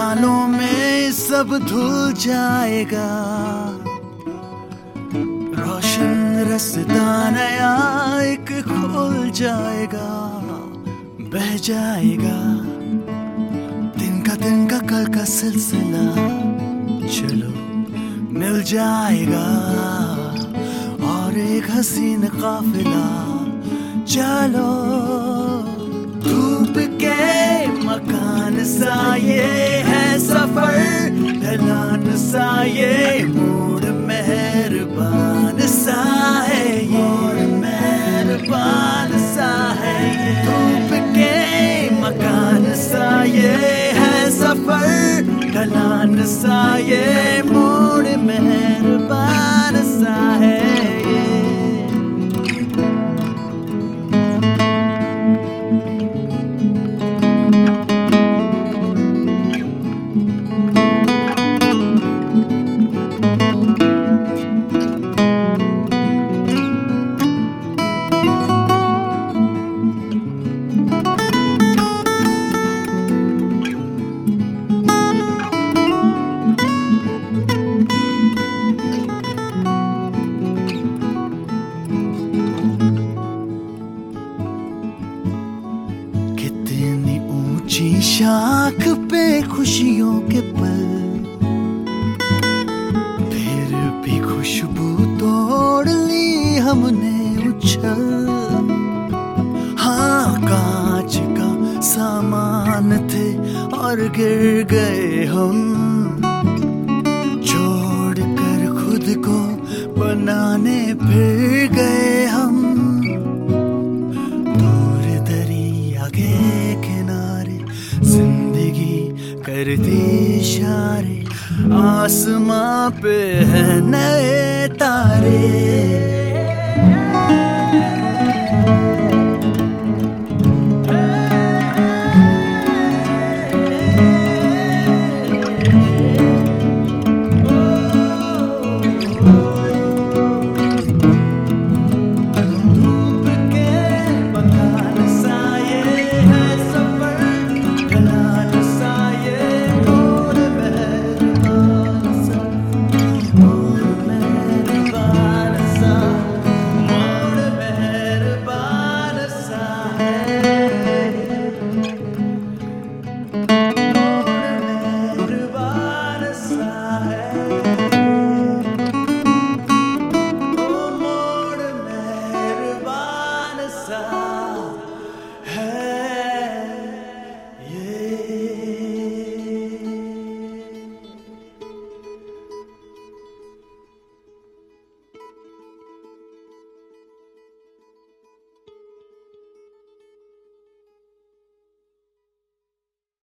सालों में सब धुल जाएगा, रोशन रास्ता नया एक खुल जाएगा, बह जाएगा दिन का कल का सिलसिला, चलो मिल जाएगा और एक हसीन काफिला। चलो धूप के मकान सा ये है सफर, ढलान सा ये मूड मेहरबान सा है, ये मेहरबान सा है। धूप के मकान सा ये है सफर, ढलान सा ये मूड मेहरबान सा है। ऊंची शाख पे खुशियों के पल, फिर भी खुशबू तोड़ ली हमने उछल। हाँ कांच का सामान थे और गिर गए हम, जोड़ कर खुद को बनाने फिर गए हम। दूर दरिया के किनारे जिंदगी करती इशारे, आसमां पे है नए तारे।